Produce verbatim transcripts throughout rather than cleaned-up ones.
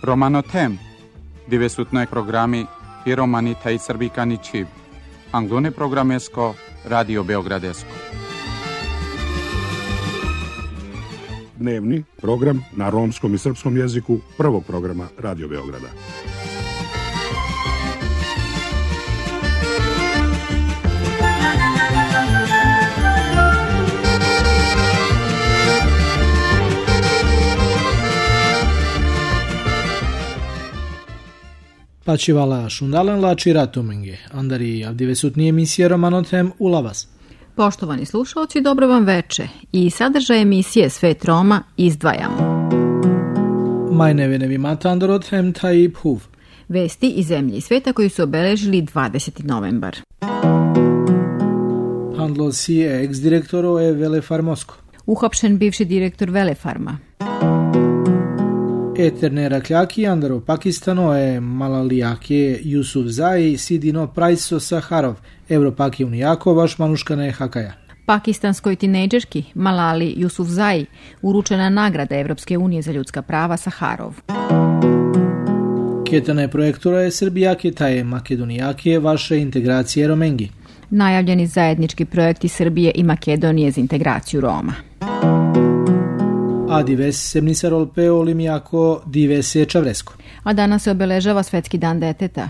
Romanotem, divesutnoj programi i romani taj srbikani čib. Anglone programesko, Radio Beogradesko. Dnevni program na romskom i srpskom jeziku prvog programa Radio Beograda. Pačivala šundalan lači ratumenge, andari avdivesutni emisije Romanotem ulavas. Poštovani slušalci, dobro vam veče. I sadržaj emisije Svet Roma izdvajamo. Majnevenevi matandarotem taj phuv. Vesti iz zemlje i sveta koji su obeležili dvadeseti novembar. Handlo si je ex-direktoro e Velefarmosko. Uhapšen bivši direktor Velefarma. Eterne rakljaki andaro Pakistano e Malalijake Jusufzai sidino Prajso Saharov, Evropaki unijako vaš manuškane hakaja. Pakistanskoj tinejdžerki Malali Jusufzai uručena nagrada Evropske unije za ljudska prava Saharov. Ketane projektora je Srbijake taje Makedonijake vaše integracije Romengi. Najavljeni zajednički projekti Srbije i Makedonije za integraciju Roma. A dives semnisarol peo limijako dives je Čavresko. A danas se obeležava Svetski dan deteta.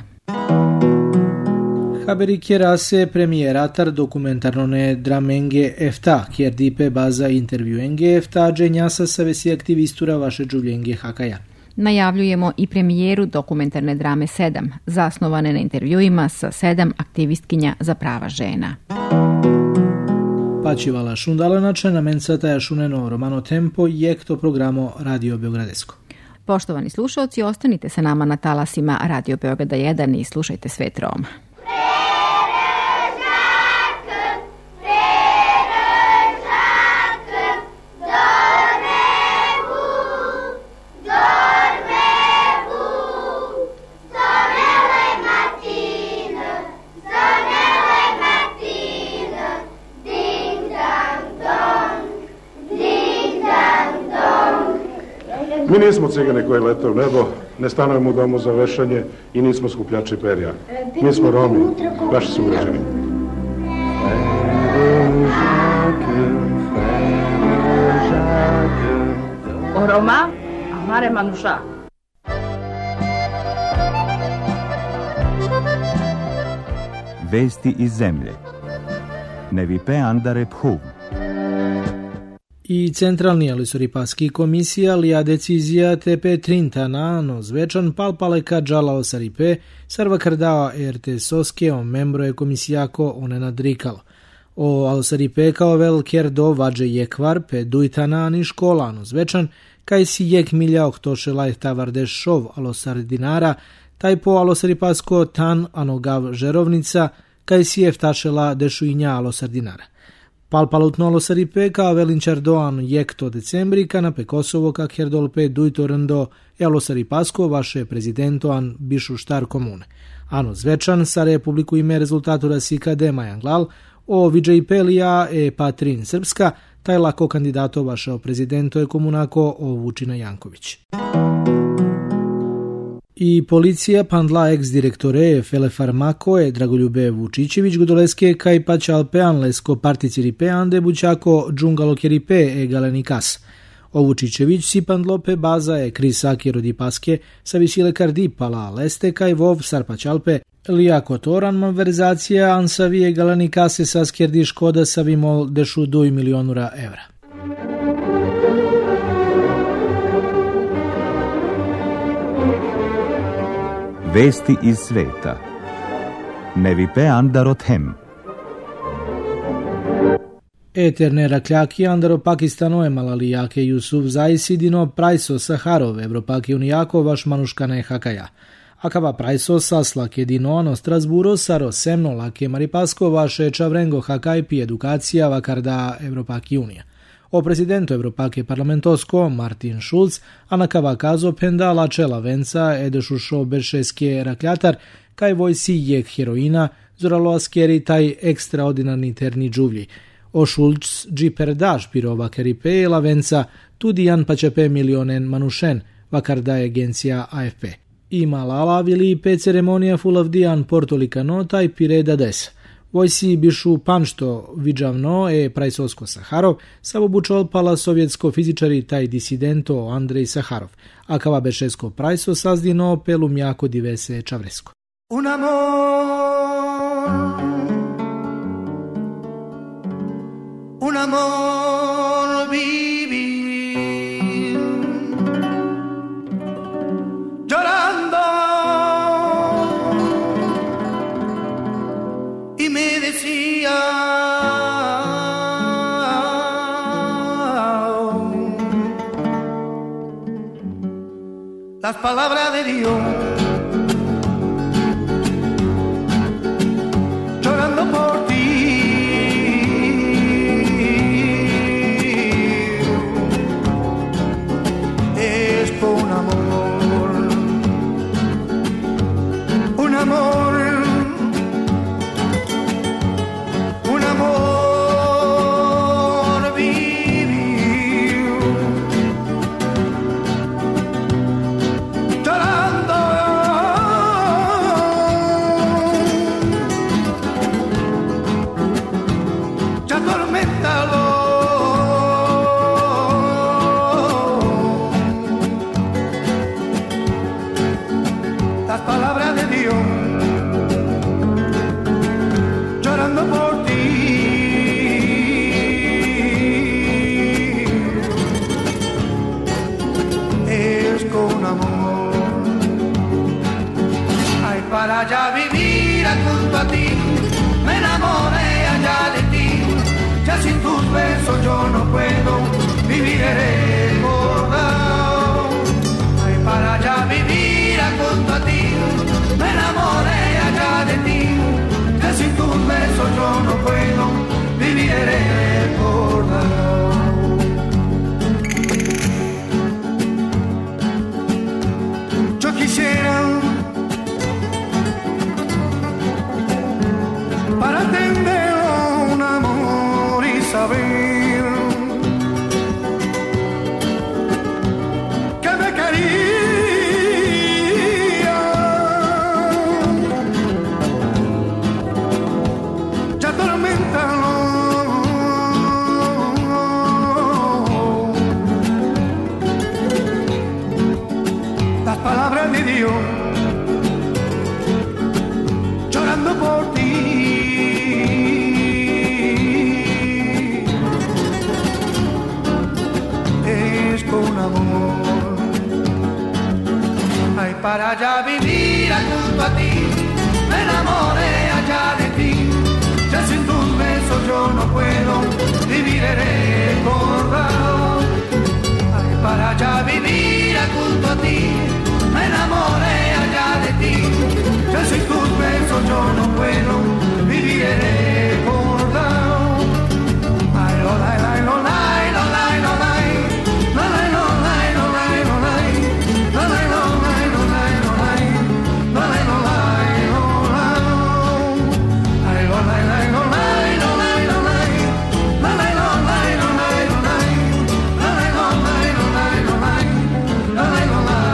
Haberi kjera se premijeratar dokumentarnone dramenge efta, kjer dipe baza intervjuenge efta, dženjasa sa vesi aktivistura vaše džuvljenge hakaja. Najavljujemo i premijeru dokumentarne drame sedam, zasnovane na intervjuima sa sedam aktivistkinja za prava žena. Pačivala šundalenače na mensataja šuneno Romano Tempo jekto programo Radio Beogradesko. Poštovani slušalci, ostanite sa nama na talasima Radio Beograda jedan i slušajte Svet Roma. Mi nismo cigane koji lete u nebo, ne stanujemo u domu za vešanje i nismo skupljači perja. Mi smo Romi, vaši sugrađani. O Roma, amare manuša. Vesti iz zemlje. Nevipe andare phuv. I centralni alisoripaski komisija lija decizija T P trintana no zvečan palpaleka džala osaripe sarva kardao R T soske o membro je komisijako one nadrikalo. O alosaripe kao vel kerdo vađe jekvar pe dujtana ani škola no zvečan kaj si jek milja oktošela je tavarde šov alosardinara taj po alosaripasko tan anogav žerovnica kaj si jeftašela dešuinja alosardinara. Palpalutno alosaripe kao velinčardoan jekto decembrika na pe Kosovo kak herdolpe dujtorendo e alosaripasko vaše prezidentoan bišu štar komune. Ano zvečan sa republiku ime rezultatu rasika de Majanglal o vidžej pelija e patrin srpska taj lako kandidato vašao prezidento je komunako o Vučina Janković. I policija pandla ex-direktore Velefarmako je Dragoljube Vučićević Godoleske kaj pačalpean lesko particiripe ande bučako džungalokeripe e galenikas. O Vučićević si pandlope baza je krisaki rodipaske sa visile kardi pala leste kaj vov sarpačalpe lijako toran malverzacija ansavije galenikase sa skerdi škoda sa vimol dešu duj milionura evra. Vesti iz sveta. Nevipe andarothem. Eterne rakljaki andaro Pakistano je Malalijake Jusufzai sidino Prajso Saharov, Evropaki unijako vaš manuškane hakaja. Akava Prajso saslak jedino ano Strasburo saro semno lake maripasko vaše čavrengo hakaj pi edukacija vakarda Evropaki unija. O prezidentu Evropake parlamentosko Martin Schulz anakava kazo penda lačela venca edešušo beršeske rakljatar kaj vojsi jek heroina zoralo askeri taj ekstraordinarni terni džuvlji. O Schulz dži perdaš pirova keripe la venca tudi jan pačepe milionen manušen vakar daje agencija A F P. I Malala vili pe ceremonija fulavdijan portolikano taj pireda des. Vojsi bišu panšto vidžavno e prajsosko Saharov, savobučol pala sovjetsko fizičari taj disidento Andrej Saharov, a kava bešesko prajso sazdino pelum jako divese čavresko. Un amor, un amor vivir, llorando, y me decía, las palabras de Dios. Por ti es por un amor, un amor, un amor vivir, llorando. Las palabras de Dios, llorando por ti, es con amor. Ay, para allá vivir junto a ti, me enamoré allá de ti, ya sin tus besos yo no puedo vivir recordado. Ay, para allá vivir junto a ti, me enamoré allá de ti, que sin tus besos yo no puedo vivir recordado. Yo quisiera para entender un amor y saber que me quería. Las palabras de Dios, llorando por ti, es con amor. Ay, para allá vivir junto a ti, me enamoré allá de ti, ya sin tus besos yo no puedo vivir recordado. Ay, para allá vivir junto a ti, me enamoré allá de ti, ya sin tus besos yo no puedo vivir recordado. Ay, lo, la, la, lo, la, lo, la, lo, la, lo, la, lo, la, lo, la, lo, la, lo, la, lo, la, lo, la, lo, la, lo, la, lo, la, lo, la, ay, lo, la, la, lo, la, lo, la, lo, la, lo, la, lo, la, lo, la, lo, la, lo, la, lo, la, lo, la, lo, la, lo, la, lo, la.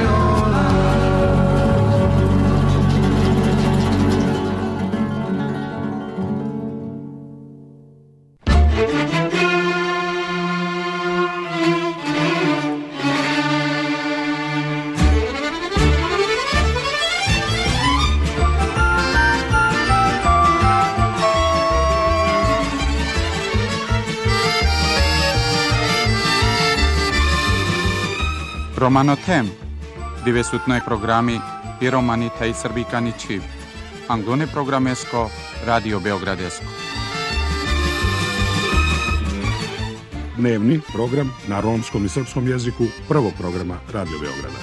Romanotem, devetnaj programi i romanita i srbikani čiv. Angone programesko, Radio Beogradesko. Dnevni program na romskom i srpskom jeziku prvog programa Radio Beograda.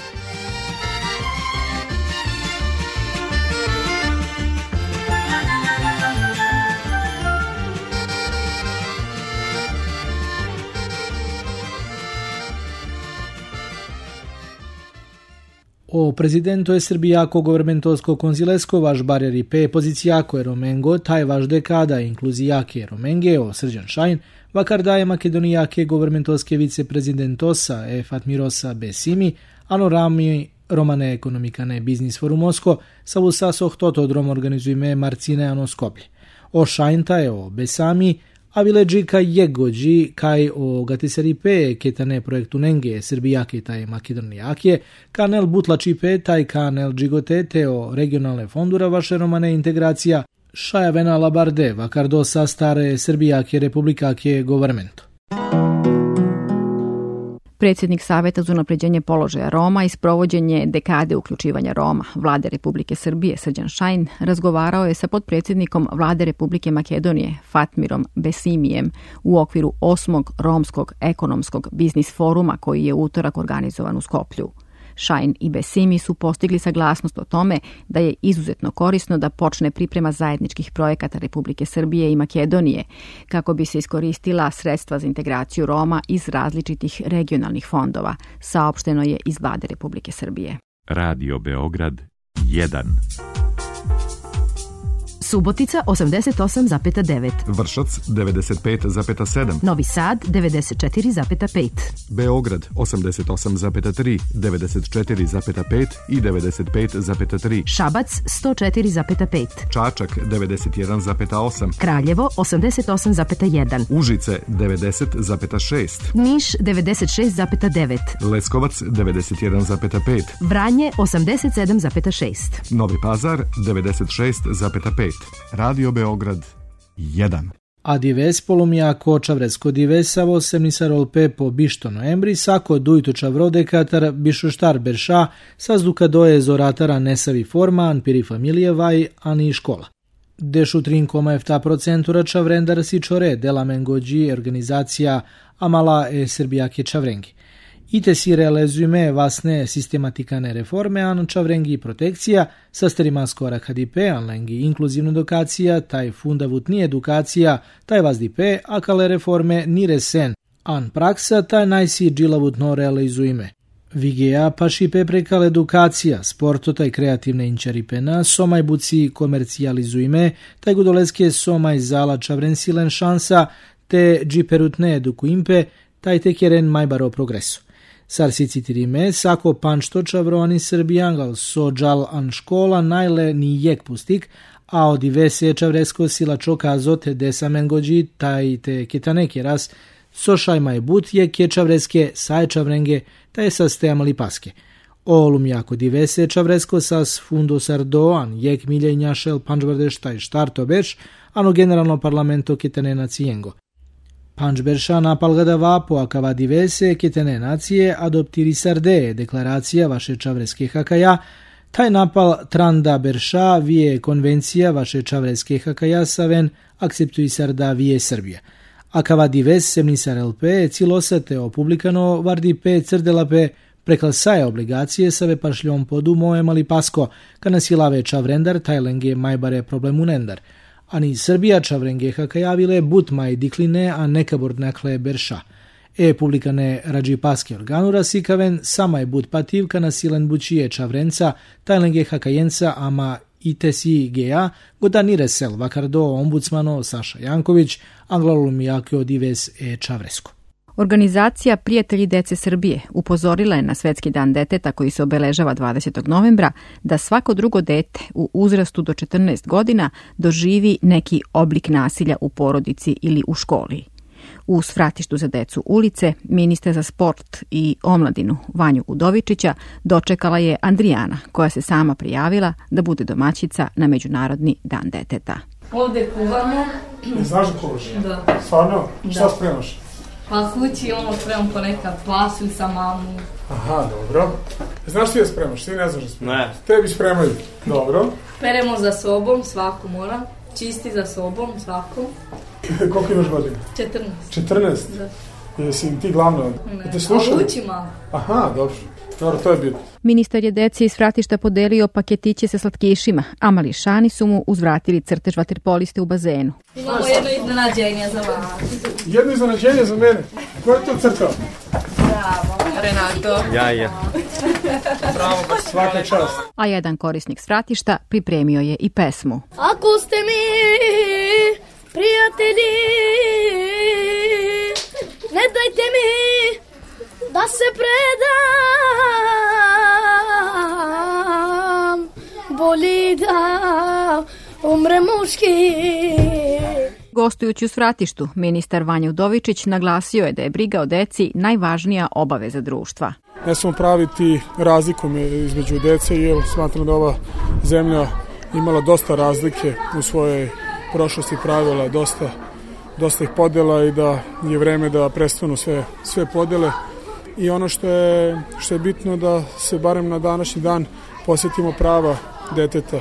O prezidento je Srbijako governmentovsko konzilesko vaš barjeri pe pozicijako je Romengo, taj vaš dekada inkluzijake je Romenge o Srđan Šajn, vakar daje Makedonijake governmentovske viceprezidentosa e Fatmirosa Besimi, Anorami Romane Economicane Business Forumosko savusasoh toto drom organizujme Marcine Anoskoplje. O Shainta e o Besami avileđi kaj jegođi kaj o gatiseripe ketane projektunenge Srbijake taj Makedonijake, kanel butlačipe taj kanel džigotete o regionalne fondura vaše romane integracija šajavena labarde vakardo sa stare Srbijake republikake governmento. Predsjednik Saveta za unapređenje položaja Roma i sprovođenje dekade uključivanja Roma Vlade Republike Srbije Srđan Šajn razgovarao je sa potpredsjednikom Vlade Republike Makedonije Fatmirom Besimijem u okviru osmog Romskog ekonomskog biznis foruma koji je u utorak organizovan u Skoplju. Šajn i Besimi su postigli saglasnost o tome da je izuzetno korisno da počne priprema zajedničkih projekata Republike Srbije i Makedonije kako bi se iskoristila sredstva za integraciju Roma iz različitih regionalnih fondova, saopšteno je iz Vlade Republike Srbije. Radio Beograd jedan. Subotica osamdeset osam zarez devet. Vršac devedeset pet zarez sedam. Novi Sad devedeset četiri zarez pet. Beograd osamdeset osam zarez tri, devedeset četiri zarez pet i devedeset pet zarez tri. Šabac sto četiri zarez pet. Čačak devedeset jedan zarez osam. Kraljevo osamdeset osam zarez jedan. Užice devedeset zarez šest. Niš devedeset šest zarez devet. Leskovac devedeset jedan zarez pet. Vranje osamdeset sedam zarez šest. Novi Pazar devedeset šest zarez pet. Radio Beograd jedan. A dives polumijako čavresko divesavo semnisarolpe po bišto noembri sako dujtu čavrode katar bišuštar berša sazduka doje zoratara nesavi forma an piri familije vaj ani škola. Dešu tri zarez pet procenta čavrendar si čore dela mengođi organizacija Amala e Srbijake čavrengi. Ite si realizume vasne sistematikane reforme an čavrengi protekcija, sa sterimasko rakadipe an lengi inkluzivna edukacija, taj fundavutni edukacija, taj vazdipe, a kale reforme nire sen, an praksa taj najsi džilavutno realizume. Vigea pa šipe prekal edukacija, sporto taj kreativne inčaripena, somaj buci komercijalizujme, taj gudoleske somaj zala čavrensilen šansa, te džiperutne edukuimpe, taj tekeren majbaro progresu. Sar si citirime, sako panšto čavroni Srbijangal sođal an škola najle ni jek pustik, a odivese čavresko sila čoka zote desamen gođi taj te ketaneke ras, sošaj maj but je ke čavreske saj čavrenge, taj sa stemali paske. Olum jako divese čavresko sas fundo sardoan, jek milje njašel pančbardeš taj štarto beš, ano generalno parlamento ketane nacijengo. Pančberša napal gada vapo akava divese ketene nacije adoptiri sarde, deklaracija vaše čavreske hakaja, taj napal tranda berša vije konvencija vaše čavreske hakaja saven akceptui sarda vije Srbija. Akava dives semnisar el pe cilosate opublikano vardi pe crdelape preklasaje obligacije save pašljom podu moje mali pasko, kana silave čavrendar tajlenge majbare problemunendar. Ani Srbija čavrenge hakajavile butmaj dikline, a nekabord nakle berša. E publikane rađi paske organura sikaven samaj but pativka na silen bučije čavrenca, tajlenge hakajenca, ama itesi gea, godanire sel vakardo ombudsmano Saša Janković, anglalumijako dives e čavresko. Organizacija Prijatelji dece Srbije upozorila je na Svetski dan deteta koji se obeležava dvadesetog novembra da svako drugo dete u uzrastu do četrnaest godina doživi neki oblik nasilja u porodici ili u školi. U svratištu za decu ulice, ministra za sport i omladinu Vanju Udovičića dočekala je Andrijana, koja se sama prijavila da bude domaćica na Međunarodni dan deteta. Ovdje kuvamo. Znaš da kuvaš? Da. Stvarno? Šta spremaš? Pa kući ono spremam ponekad pasulj sa mamu. Aha, dobro. Znaš ti da spremaš? Ti ne znaš da spremaš? Ne. Tebi spremaju. Dobro. Peremo za sobom, svako mora. Čisti za sobom, svako. Koliko imaš godina? četrnaest. četrnaest? Da. Jesi ti glavno? Ne, te slušali? ali uči malo. Aha, dobro. Dobro, to je bitno. Ministar je deci iz Fratišta podelio paketiće sa slatkišima, a mališani su mu uzvratili crtež vaterpoliste u bazenu. Imamo jedno iznenađenje za vas. Jedno iznenađenje za mene? Ko je to crtao? Bravo. Renato. Ja, ja. Bravo, svaka čast. A jedan korisnik s Fratišta pripremio je i pesmu. Ako ste mi prijatelji, ne dajte mi da se predam. podrške. Gostujući u Svratištu, ministar Vanja Udovičić naglasio je da je briga o deci najvažnija obaveza društva. Ne smemo praviti razliku između dece, jer smatram da ova zemlja imala dosta razlike u svojoj prošlosti, pravila, dosta, dosta ih podela i da je vreme da prestanu sve, sve podele. I ono što je, što je bitno da se barem na današnji dan posjetimo prava deteta,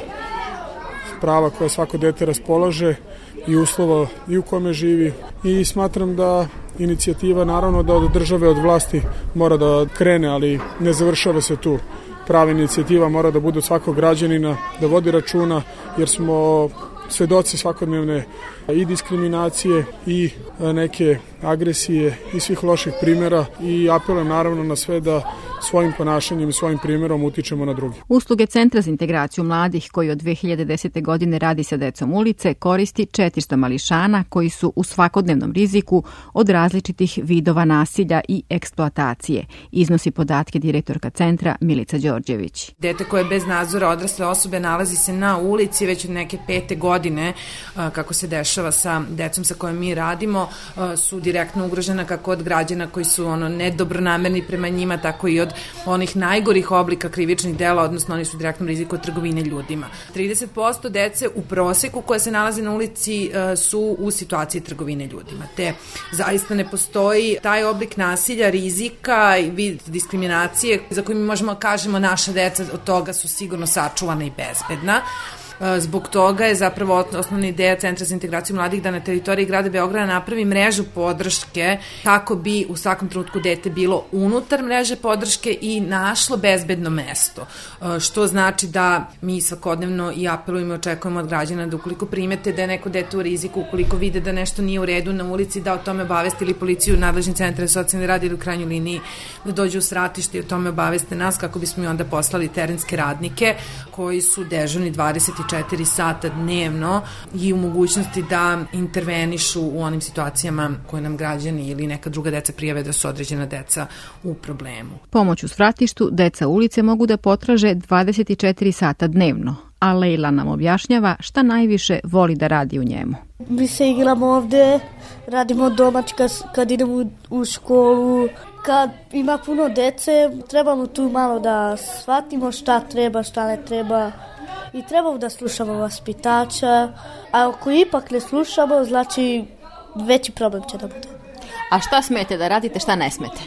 prava koje svako dete raspolaže i uslova i u kome živi. I smatram da inicijativa naravno da od države, od vlasti mora da krene, ali ne završava se tu. Prava inicijativa mora da bude od svakog građanina, da vodi računa, jer smo svedoci svakodnevne i diskriminacije i neke agresije i svih loših primjera i apelujem naravno na sve da svojim ponašanjem i svojim primjerom utičemo na drugi. Usluge Centra za integraciju mladih, koji od dve hiljade desete. godine radi sa decom ulice, koristi četiristo mališana koji su u svakodnevnom riziku od različitih vidova nasilja i eksploatacije, iznosi podatke direktorka centra Milica Đorđević. Dete koje je bez nadzora odrasle osobe nalazi se na ulici već od neke pete godine, kako se dešava sa decom sa kojom mi radimo, su direktno ugrožena kako od građana koji su ono nedobronamerni prema njima, tako i od onih najgorih oblika krivičnih dela, odnosno oni su u direktnom riziku od trgovine ljudima. trideset posto dece u proseku koje se nalazi na ulici su u situaciji trgovine ljudima. Te zaista ne postoji taj oblik nasilja, rizika i vid diskriminacije za koju mi možemo kažemo naša deca od toga su sigurno sačuvana i bezbedna. Zbog toga je zapravo osnovna ideja Centra za integraciju mladih da na teritoriji grada Beograda napravi mrežu podrške kako bi u svakom trenutku dete bilo unutar mreže podrške i našlo bezbedno mesto. Što znači da mi svakodnevno i apelujemo i očekujemo od građana da ukoliko primete da je neko dete u riziku, ukoliko vide da nešto nije u redu na ulici, da o tome obaveste ili policiju, nadležni centar za socijalni rad ili u krajnjoj liniji da dođu u Svratište i o tome obaveste nas kako bismo i onda poslali terenske radnike koji su dežurni dvadeset četiri sata dnevno i u mogućnosti da intervenišu u onim situacijama koje nam građani ili neka druga deca prijave da su određena deca u problemu. Pomoć u Svratištu deca ulice mogu da potraže dvadeset četiri sata dnevno, a Lejla nam objašnjava šta najviše voli da radi u njemu. Mi se igramo ovde, radimo domaćka kad idemo u, u školu. Kad ima puno dece, trebamo tu malo da shvatimo šta treba, šta ne treba. I trebamo da slušamo vaspitača, a ako ipak ne slušamo, znači veći problem će da bude. A šta smete da radite, šta ne smete?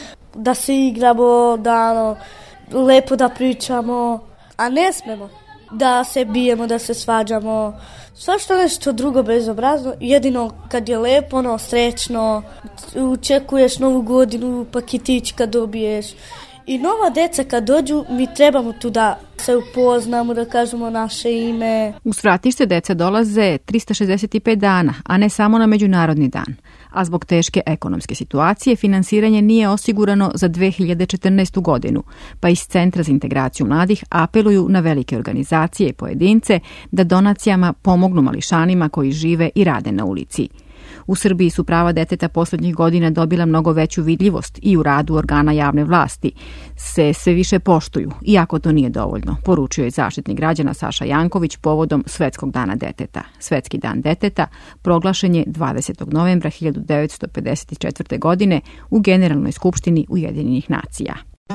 Da se igramo, da ono, lepo da pričamo, a ne smemo da se bijemo, da se svađamo. Svašto nešto drugo bezobrazno, jedino kad je lepo, ono, srećno, očekuješ novu godinu, paketić kad dobiješ. I nova deca kad dođu, mi trebamo tu da se upoznamo, da kažemo naše ime. U Svratište deca dolaze trista šezdeset pet dana, a ne samo na Međunarodni dan. A zbog teške ekonomske situacije finansiranje nije osigurano za dve hiljade četrnaestu. godinu, pa iz Centra za integraciju mladih apeluju na velike organizacije i pojedince da donacijama pomognu mališanima koji žive i rade na ulici. U Srbiji su prava deteta poslednjih godina dobila mnogo veću vidljivost i u radu organa javne vlasti se sve više poštuju, iako to nije dovoljno, poručio je zaštitnik građana Saša Janković povodom Svetskog dana deteta. Svetski dan deteta proglašen je dvadesetog novembra hiljadu devetsto pedeset četvrte. godine u Generalnoj skupštini Ujedinjenih nacija.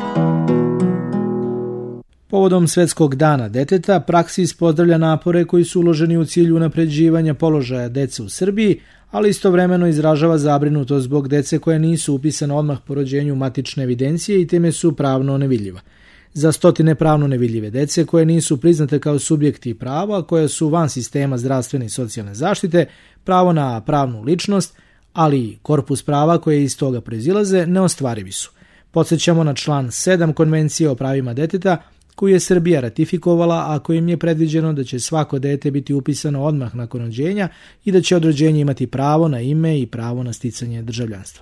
Povodom Svetskog dana deteta, Praksis pozdravlja napore koji su uloženi u cilju unapređivanja položaja dece u Srbiji, ali istovremeno izražava zabrinutost zbog dece koje nisu upisane odmah po rođenju u matične evidencije i time su pravno nevidljiva. Za stotine pravno nevidljive dece koje nisu priznate kao subjekti prava, koje su van sistema zdravstvene i socijalne zaštite, pravo na pravnu ličnost, ali i korpus prava koje iz toga proizilaze, neostvarivi su. Podsjećamo na član sedam Konvencije o pravima deteta, koju je Srbija ratifikovala, a kojim je predviđeno da će svako dete biti upisano odmah nakon rođenja i da će od rođenja imati pravo na ime i pravo na sticanje državljanstva.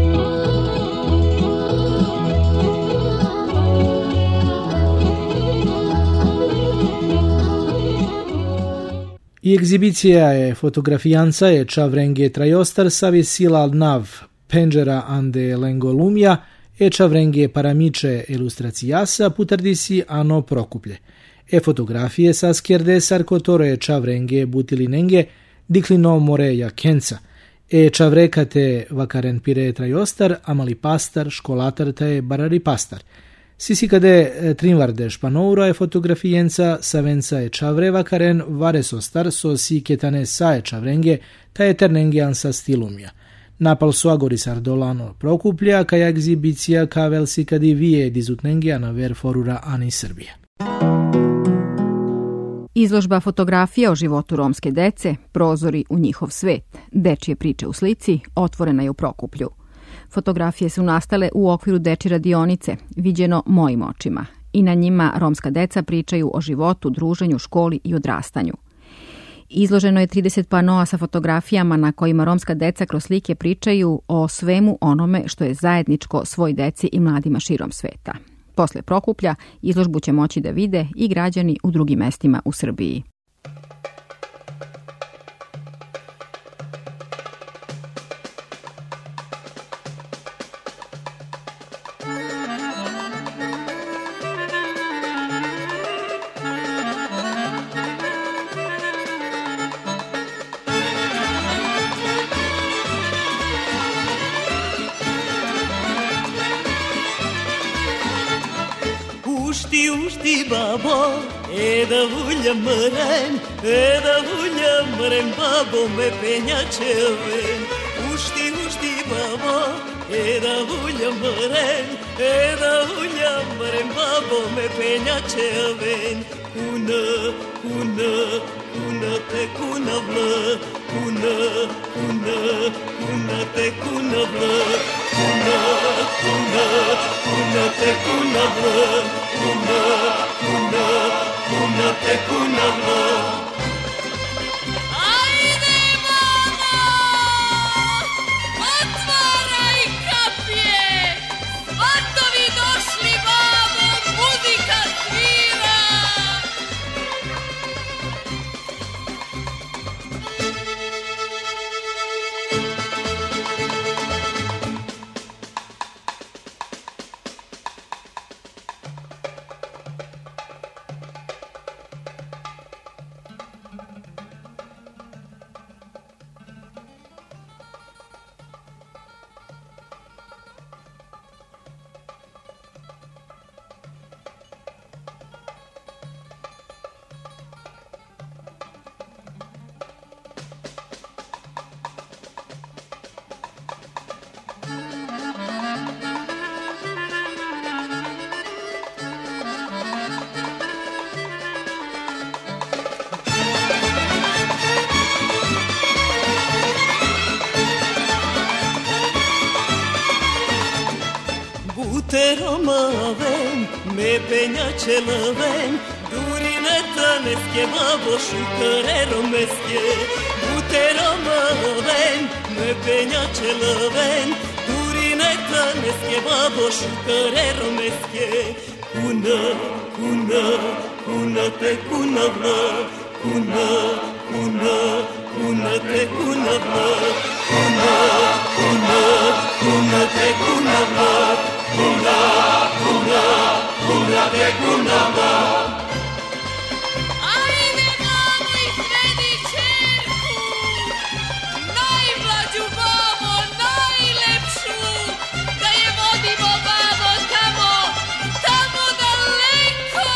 I egzibicija je fotografijanca je Čavrenge Trajostar savjesila nav penđera ande lengolumija e Čavrenge paramiče ilustracijasa putardisi ano prokuplje. E fotografije sa skjerde sarkotore čavrenge butilinenge diklino more jakenca. E čavrekate vakaren pire trajostar, amali pastar, školatar te barari pastar. Sisi kade trinvarde španoura e fotografijenca savenca e čavre vakaren varesostar so si ketane sa e čavrenge ta e ternenge ansa stilumja. Napal su agori sardolano prokuplja kaja egzibicija kavel si kadi vije dizutnenge na ver forura ani Srbije. Izložba fotografija o životu romske dece, prozori u njihov svet, dečije priče u slici, otvorena je u Prokuplju. Fotografije su nastale u okviru dečje radionice, viđeno mojim očima, i na njima romska deca pričaju o životu, druženju, školi i odrastanju. Izloženo je trideset panoa sa fotografijama na kojima romska deca kroz slike pričaju o svemu onome što je zajedničko svoj deci i mladima širom sveta. Posle Prokuplja izložbu će moći da vide i građani u drugim mestima u Srbiji. Ušti, ušti, babo, e da vulja mren, e da vulja mren, babo me penjače ven. Ušti, ušti, babo, e da vulja mren, e da vulja mren, babo me penjače ven. Kuna, kuna, kuna te kuna vla, kuna, kuna, kuna te kuna vla, kuna, kuna, kuna te kuna vla. Kuna, kuna, kuna te kuna vla. Ajde, mama, otvaraj kapije, svatovi došli, babo, muzika svira. Te romaven, me penjače lăven, durine tănesche, babo șucăre romesche. Te romaven, me penjače lăven, durine tănesche, babo șucăre romesche. Kuna, kuna, kuna te kuna vla, kuna, kuna, kuna te kuna vla, kuna, kuna, kuna te kuna vla. Kuna, kuna, kuna te kuna vla. Ajde, mamo, izvedi čerku, najmlađu babo, najlepšu, da je vodimo, babo, tamo, tamo daleko.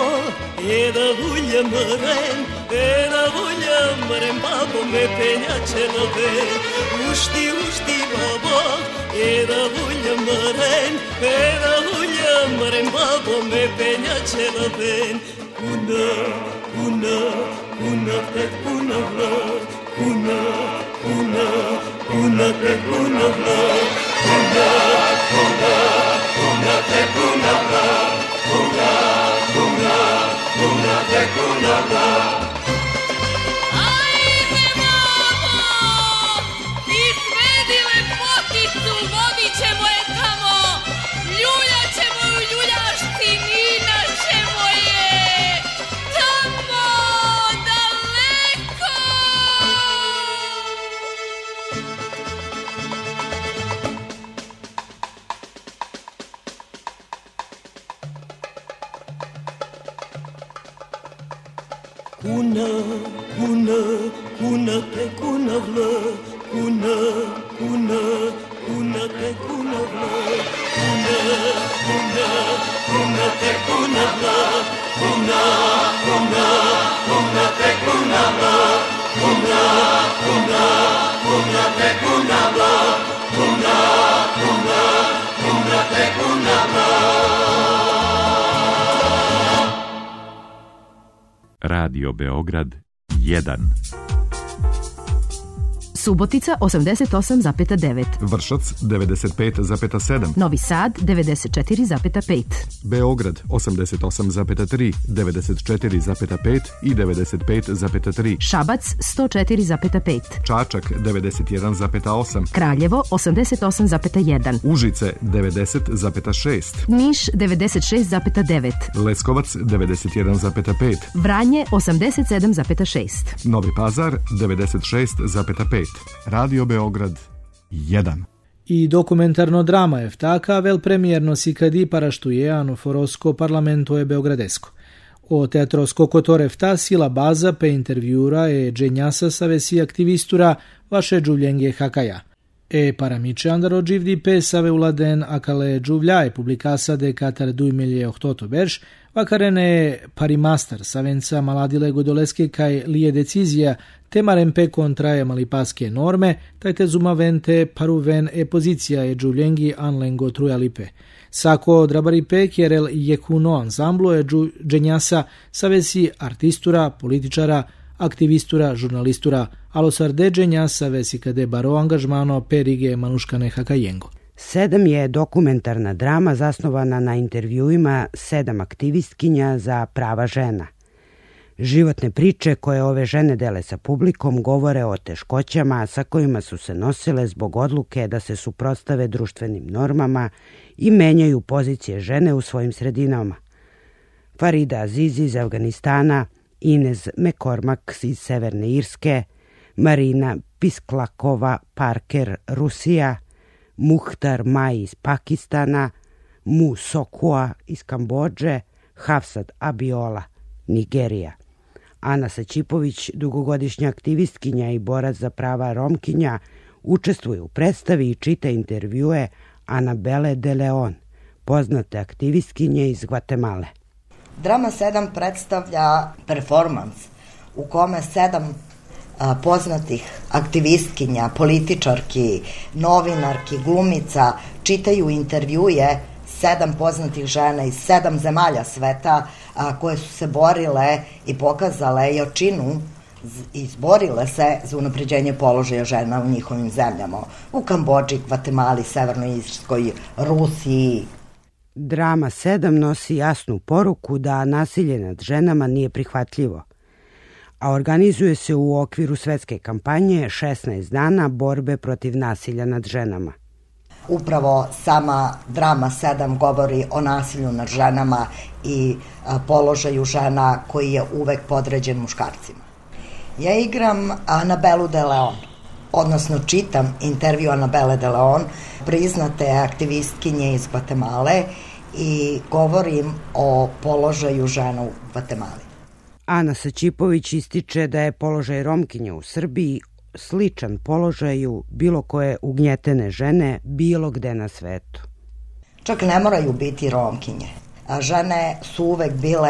e da voglia maren, e da voglia maren, babo me penjače na ven. Ušti, ušti babo, e da voglia maren, e da voglia maren, babo me penjače na ven. Kuna, kuna, kuna te kuna vla, kuna, kuna, kuna te kuna vla, kuna, kuna, kuna te kuna vla, kuna, kuna, kuna te kuna vla. Ajde mamo, izvedi lepoticu, vodit ćemo je tamo, ljuljat ćemo u ljuljašci, ninat ćemo je tamo daleko. Kuna, kuna, kuna te kuna vla, kuna, kuna, kuna te kuna vla, kuna, kuna, kuna te kuna vla, kuna, kuna, kuna te kuna vla, kuna, kuna, kuna te kuna vla, kuna, kuna, kuna te kuna vla. Radio Beograd jedan. Subotica osamdeset osam zarez devet. Vršac devedeset pet zarez sedam. Novi Sad devedeset četiri zarez pet. Beograd osamdeset osam zarez tri, devedeset četiri zarez pet i devedeset pet zarez tri. Šabac sto četiri zarez pet. Čačak devedeset jedan zarez osam. Kraljevo osamdeset osam zarez jedan. Užice devedeset zarez šest. Niš devedeset šest zarez devet. Leskovac devedeset jedan zarez pet. Vranje osamdeset sedam zarez šest. Novi Pazar devedeset šest zarez pet. Radio Beograd jedan. I dokumentarno drama je vtaka vel premijerno si kadi paraštuje ano forosko parlamento je beogradesko. O teatrosko kotore vta sila baza pe intervjura e dženjasa sa vesi aktivistura vaše džuvljenge hakaja. E paramiče andaro dživdi pe save uladen akale džuvljaje publikasa de katar dujmelje ohtoto berš, vakarene parimastar savenca maladile godoleske kaj lije decizija temaren pe kontraje malipaske norme, tajte zumavente paruven e pozicija e džuvljengi anlengo trujalipe. Sako drabaripe kjerel jekuno ansamblo e dženjasa savesi artistura, političara, aktivistura, žurnalistura, alosar de dženjasa vesi kade baro angažmano perige manuškane hakajengo. Sedam je dokumentarna drama zasnovana na intervjuima sedam aktivistkinja za prava žena. Životne priče koje ove žene dele sa publikom govore o teškoćama sa kojima su se nosile zbog odluke da se suprotstave društvenim normama i menjaju pozicije žene u svojim sredinama. Farida Azizi iz Afganistana, Inez McCormack iz Severne Irske, Marina Pisklakova Parker Rusija, Muhtar Maj iz Pakistana, Mu Sokua iz Kambodže, Hafsat Abiola, Nigerija. Ana Sačipović, dugogodišnja aktivistkinja i borac za prava Romkinja, učestvuje u predstavi i čita intervjue Anabele de Leon, poznate aktivistkinje iz Gvatemale. Drama sedam predstavlja performans u kome sedam a, poznatih aktivistkinja, političarki, novinarki, glumica čitaju intervjue sedam poznatih žena iz sedam zemalja sveta a, koje su se borile i pokazale jačinu i izborile se za unapređenje položaja žena u njihovim zemljama. U Kambodži, Gvatemali, Severnoj Irskoj, Rusiji. Drama sedam nosi jasnu poruku da nasilje nad ženama nije prihvatljivo, a organizuje se u okviru svetske kampanje šesnaest dana borbe protiv nasilja nad ženama. Upravo sama drama sedam govori o nasilju nad ženama i a, položaju žena koji je uvek podređen muškarcima. Ja igram Anabelu de Leon, odnosno čitam intervju Anabele de Leon, priznate aktivistkinje iz Gvatemale, i govorim o položaju žena u Gvatemali. Ana Sačipović ističe da je položaj Romkinja u Srbiji sličan položaju bilo koje ugnjetene žene bilo gde na svetu. Čak ne moraju biti Romkinje, a žene su uvek bile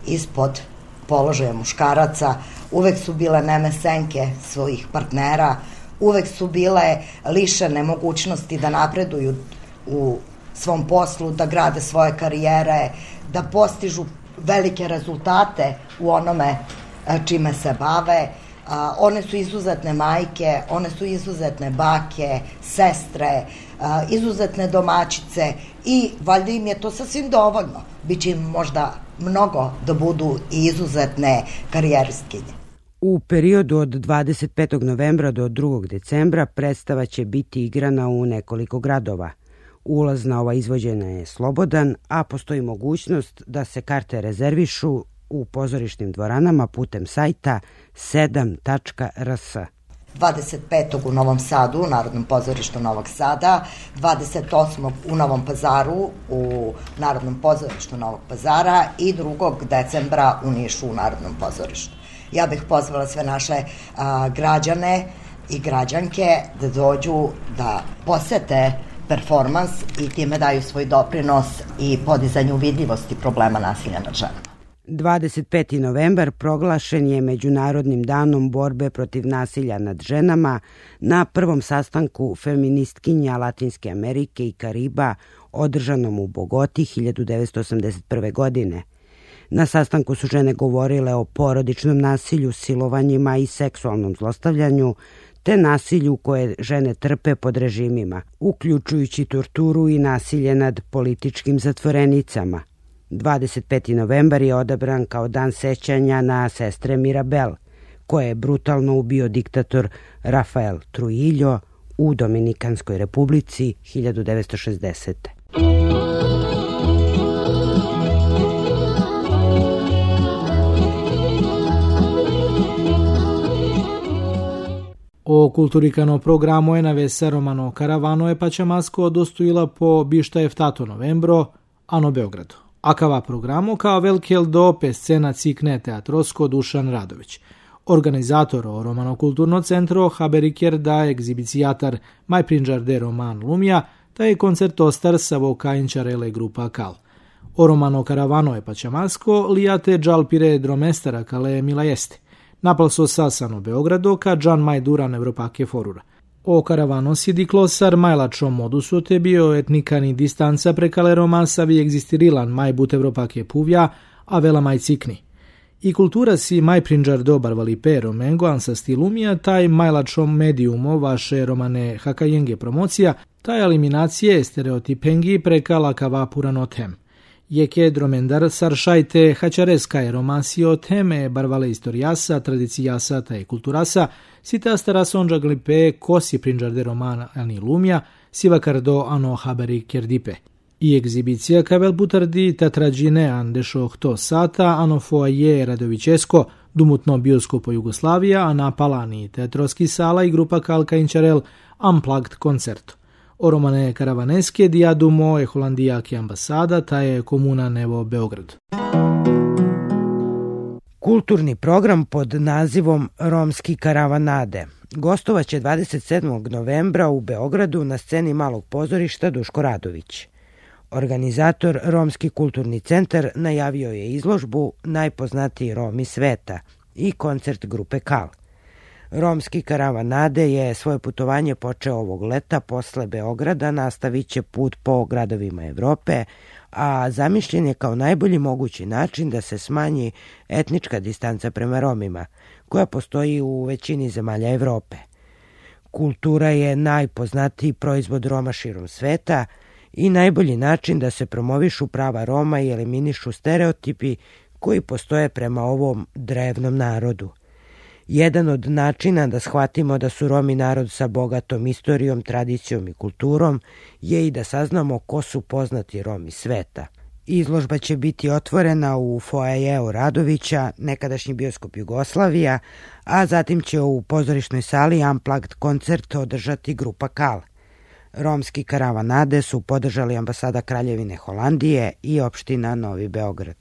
ispod položaja muškaraca, uvek su bile neme senke svojih partnera, uvek su bile lišene mogućnosti da napreduju u svom poslu, da grade svoje karijere, da postižu velike rezultate u onome čime se bave. One su izuzetne majke, one su izuzetne bake, sestre, izuzetne domaćice i valjda im je to sasvim dovoljno. Biće im možda mnogo da budu i izuzetne karijeristkinje. U periodu od dvadeset petog novembra do drugog decembra predstava će biti igrana u nekoliko gradova. Ulaz na ova izvođenja je slobodan, a postoji mogućnost da se karte rezervišu u pozorišnim dvoranama putem sajta sedam tačka r s. dvadeset petog u Novom Sadu, u Narodnom pozorištu Novog Sada, dvadeset osmog u Novom Pazaru, u Narodnom pozorištu Novog Pazara i drugog decembra u Nišu u Narodnom pozorištu. Ja bih pozvala sve naše a, građane i građanke da dođu da posete performans i time daju svoj doprinos i podizanju vidljivosti problema nasilja nad ženama. dvadeset peti novembar proglašen je Međunarodnim danom borbe protiv nasilja nad ženama na prvom sastanku feministkinja Latinske Amerike i Kariba održanom u Bogoti hiljadu devetsto osamdeset prve. godine. Na sastanku su žene govorile o porodičnom nasilju, silovanjima i seksualnom zlostavljanju, te nasilju koje žene trpe pod režimima, uključujući torturu i nasilje nad političkim zatvorenicama. dvadeset peti novembar je odabran kao dan sećanja na sestre Mirabel, koje je brutalno ubio diktator Rafael Trujillo u Dominikanskoj republici hiljadu devetsto šezdesete. O kulturikano programu je navesa Romano Caravano je pačamasko dostojila po bišta eftato novembro, ano Beogradu. Akava programu kao velkel dope scena cikne teatrosko Dušan Radović. Organizator Romano kulturno centro Haberiker da egzibicijatar Majprinđar de Roman Lumija, ta je koncertostar sa vokainčarele grupa Kal. O Romano Caravano je pačamasko lijate džalpire dromestara kale mila jeste. Napal so sasano Beogrado ka džan maj duran Evropake forura. O Caravano si diklosar majlačom modusu te bio etnikani distanca prekale romansavi egzistirilan maj but Evropake puvja, a vela maj cikni. I kultura si maj prinđar dobar valipe romengo ansa stilumija, taj majlačom mediumo vaše romane hakajenge promocija, taj eliminacije stereotipengi prekala kava puranotem. Jeke dromendar saršajte hačareska romansio teme barvale istorijasa, tradicijasa ta kulturasa, sita stara sonđa glipe kosi prinđar de romana ani lumja, siva kardo ano haberi kerdipe. I egzibicija kavel butardi tatrađine andešo hto sata, ano foaje Radovićesko, dumutno bioskopo Jugoslavija, a na Palani teatroski sala i grupa Kalka Inčarel Unplugged koncerto. O Romane Caravaneske dijadumo je Holandijaki ambasada, ta je komuna Nevo Beograd. Kulturni program pod nazivom Romski karavanade gostovaće dvadeset sedmog novembra u Beogradu na sceni Malog pozorišta Duško Radović. Organizator Romski kulturni centar najavio je izložbu Najpoznatiji Romi sveta i koncert grupe Kal. Romski karavanade je svoje putovanje počeo ovog leta posle Beograda, nastavit će put po gradovima Evrope, a zamišljen je kao najbolji mogući način da se smanji etnička distanca prema Romima, koja postoji u većini zemalja Evrope. Kultura je najpoznatiji proizvod Roma širom sveta i najbolji način da se promovišu prava Roma i eliminišu stereotipi koji postoje prema ovom drevnom narodu. Jedan od načina da shvatimo da su Romi narod sa bogatom istorijom, tradicijom i kulturom je i da saznamo ko su poznati Romi sveta. Izložba će biti otvorena u foajeu Radovića, nekadašnji bioskop Jugoslavija, a zatim će u pozorišnoj sali Unplugged koncert održati grupa Kal. Romski karavanade su podržali ambasada Kraljevine Holandije i opština Novi Beograd.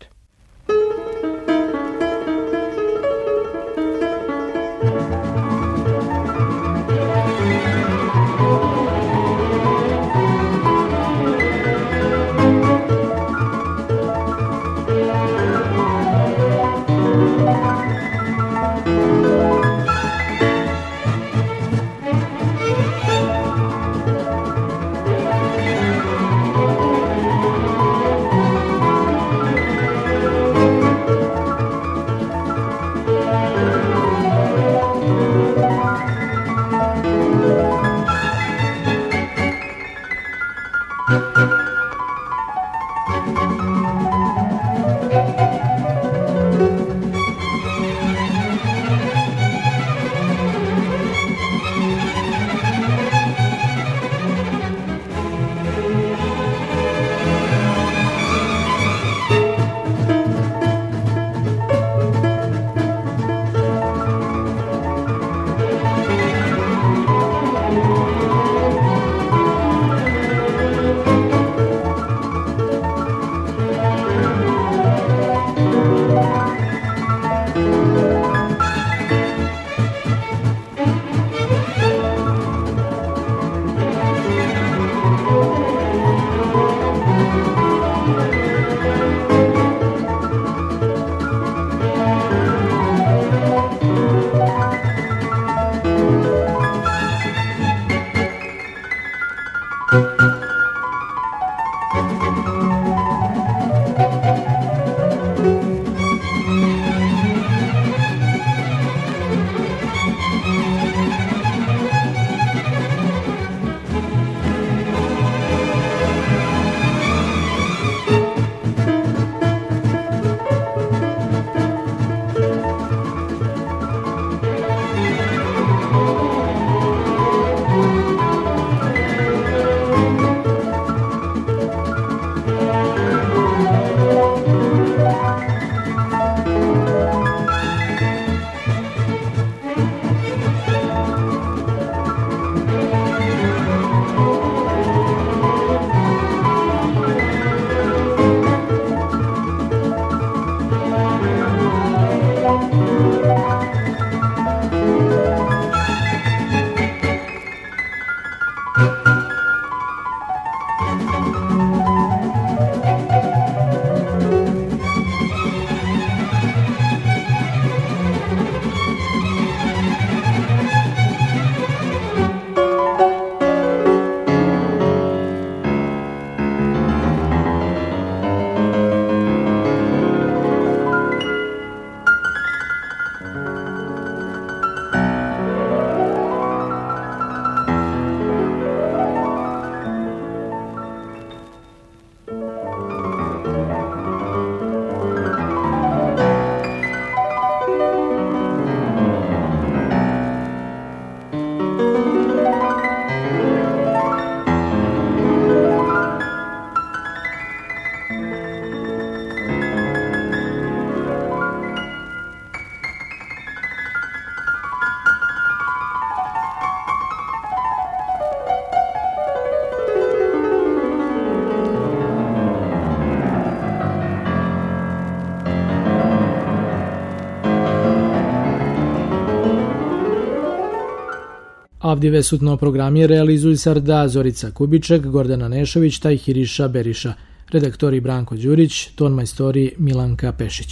Avdive sutno programi realizuju Sarda Zorica Kubiček, Gordana Nešović taj Hiriša Beriša. Redaktori Branko Đurić, ton majstori Milanka Pešić.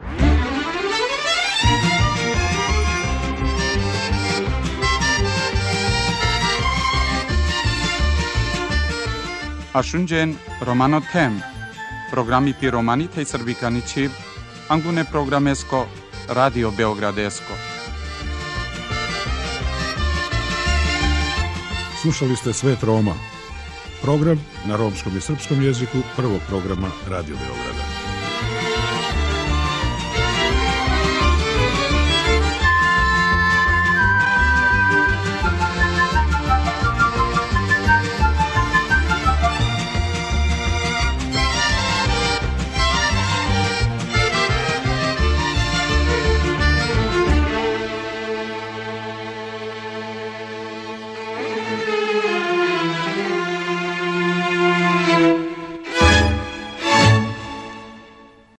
Ashunjen Romano Tem, programi pi Romanita i Srbikanići, angune programesko, Radio Beogradesko. Slušali ste Svet Roma, program na romskom i srpskom jeziku prvog programa Radio Beograda.